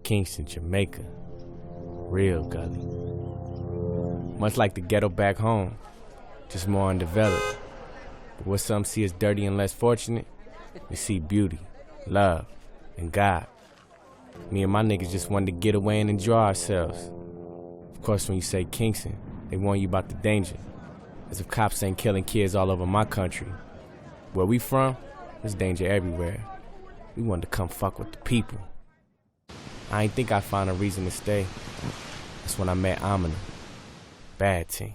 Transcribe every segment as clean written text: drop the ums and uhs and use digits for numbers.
Kingston, Jamaica. Real gully. Much like the ghetto back home, just more undeveloped. But what some see as dirty and less fortunate, we see beauty, love, and God. Me and my niggas just wanted to get away and enjoy ourselves. Of course, when you say Kingston, they warn you about the danger. As if cops ain't killing kids all over my country. Where we from, there's danger everywhere. We wanted to come fuck with the people. I ain't think I'd find a reason to stay. That's when I met Amina. Bad team.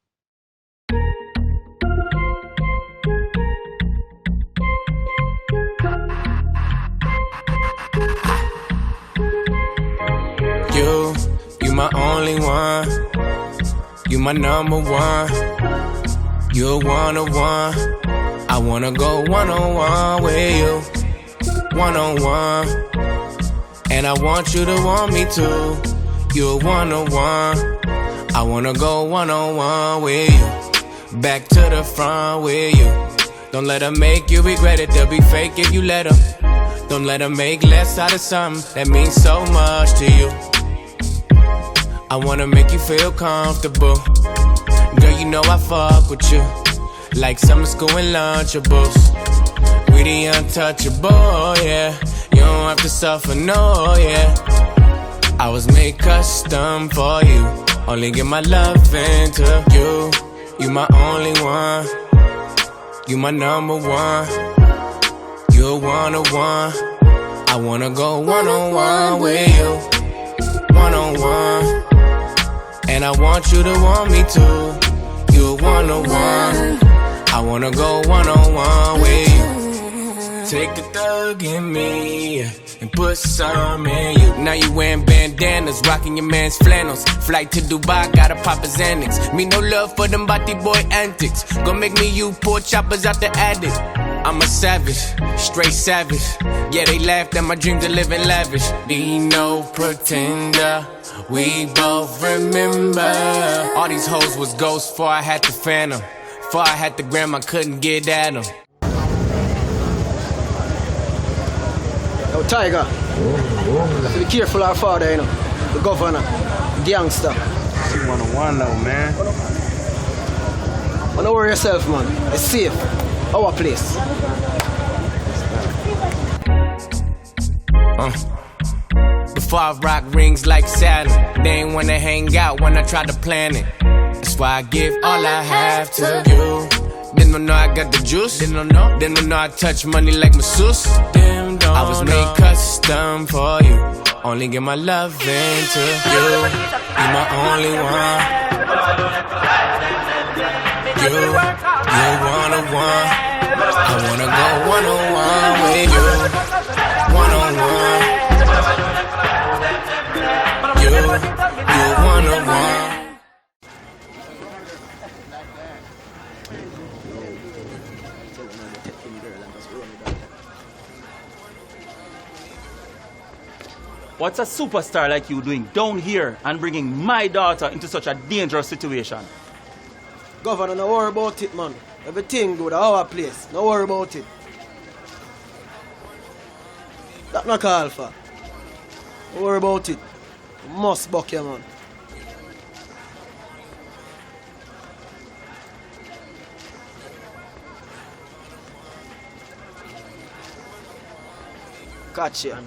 You my only one. You my number one. You're one-on-one. I wanna go one-on-one with you. One-on-one. And I want you to want me too. You're one-on-one. I wanna go one-on-one with you. Back to the front with you. Don't let her make you regret it. They'll be fake if you let them. Don't let her make less out of something that means so much to you. I wanna make you feel comfortable. Girl, you know I fuck with you like summer school and Lunchables. We the untouchable, yeah. You don't have to suffer, no, yeah. I was made custom for you. Only give my love into you. You my only one. You my number one. You're one-on-one. I wanna go one-on-one with you. One-on-one. And I want you to want me too. You're one-on-one. I wanna go one-on-one with you. Take the thug in me and put some in you. Now you wearing bandanas, rocking your man's flannels. Flight to Dubai, gotta pop his Xanax. Me no love for them body boy antics. Gon' make me you pull choppers out the attic. I'm a savage, straight savage. Yeah, they laughed at my dreams of living lavish. Be no pretender, we both remember. All these hoes was ghosts before I had to fan them. Before I had the gram, I couldn't get at them. Yo, Tiger, be careful our father, you know. The governor, the youngster. You one-on-one though, man. Don't worry yourself, man. It's safe. Our place. Before I rock rings like Saturn, they ain't wanna hang out when I try to plan it. That's why I give all I have to you. Didn't know I got the juice. Didn't know I touch money like masseuse. I was made custom for you. Only give my love into you. You my only one. You're one-on-one. I wanna go one-on-one with you. One-on-one. You're one-on-one. What's a superstar like you doing down here and bringing my daughter into such a dangerous situation? Governor, no worry about it, man. Everything good at our place. No worry about it. That not call for. Don't worry about it. You must buck you, man. Catch you.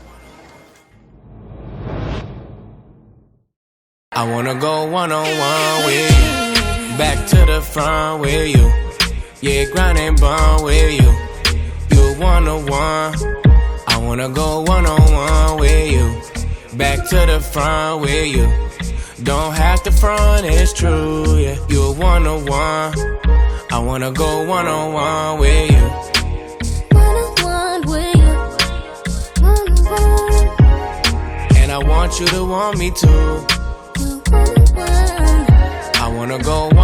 I wanna go one-on-one with you. Back to the front with you. Yeah, grind and bond with you. You're one-on-one. I wanna go one-on-one with you. Back to the front with you. Don't have to front, it's true, yeah. You're one-on-one. I wanna go one-on-one with you. One-on-one with you. One-on-one. And I want you to want me too. One-on-one. I wanna go